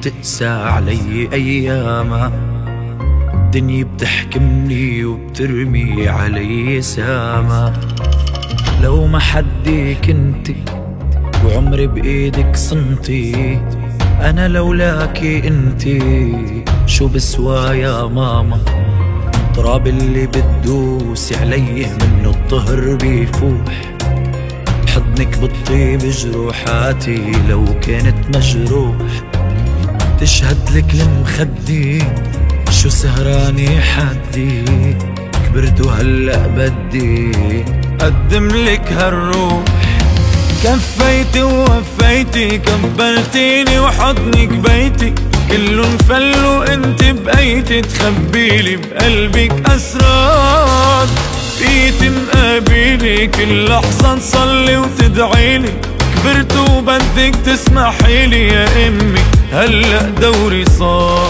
وتقسى علي أيامها. الدنيا بتحكمني وبترمي علي ساما. لو ما حدي كنتي وعمري بإيدك صنتي، أنا لولاكي انتي شو بسوى يا ماما. التراب اللي بتدوسي عليه منه الطهر بيفوح، حضنك بتطيب جروحاتي لو كانت مجروح. تشهد لك المخدي شو سهراني حدي، كبرت وهلأ بدي قدم لك هالروح. كفيتي ووفيتي كبرتيني وحضنك بيتي، كله انفل وانت بقيتي تخبيلي بقلبك اسرار. بقيتي مقابلي كل لحظة نصلي وتدعيلي، كبرت وبدك تسمحيلي يا امي هلأ دوري صار.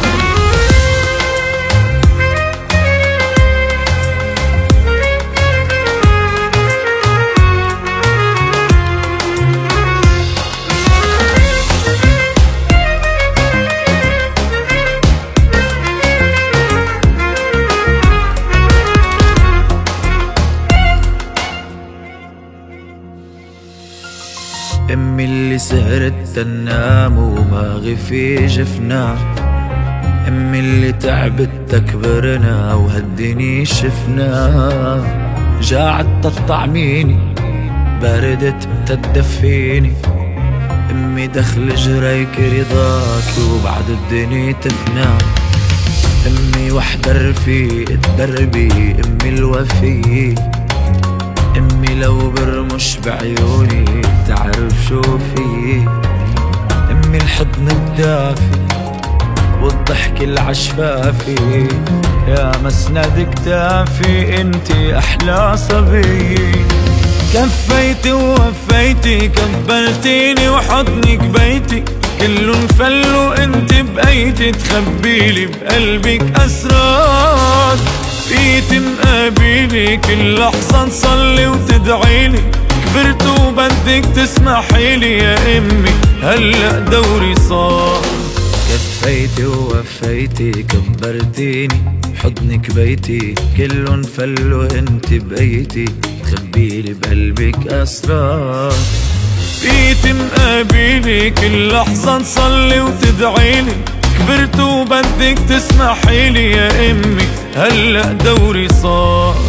امي اللي سهرت تنام وما غفي جفنا، امي اللي تعبت تكبرنا وهالدنيا شفنا. جاعت تطعميني بردت تدفيني، امي دخل جريك رضاك وبعد الدنيا تفنى. امي وحدة رفيق دربي، امي الوفي، امي لو برمش بعيوني تعرف شو في. امي الحضن الدافي والضحك العشفافي، يا مسند كتافي انتي احلى صبي. كفيتي ووفيتي كبرتيني وحضنك بيتي، كله انفل وانت بقيتي تخبيلي بقلبك اسرار. بقيتي مقابلي كل لحظة نصلي وتدعيلي، كبرت وبدك تسمحيلي يا امي هلأ دوري صار. كفيتي ووفيتي كبرتيني حضنك بيتي، كله انفل وانت بقيتي تخبيلي بقلبك اسرار. بقيتي مقابلي كل لحظة نصلي وتدعيلي، كبرت وبدك تسمحيلي يا امي هلأ دوري صار.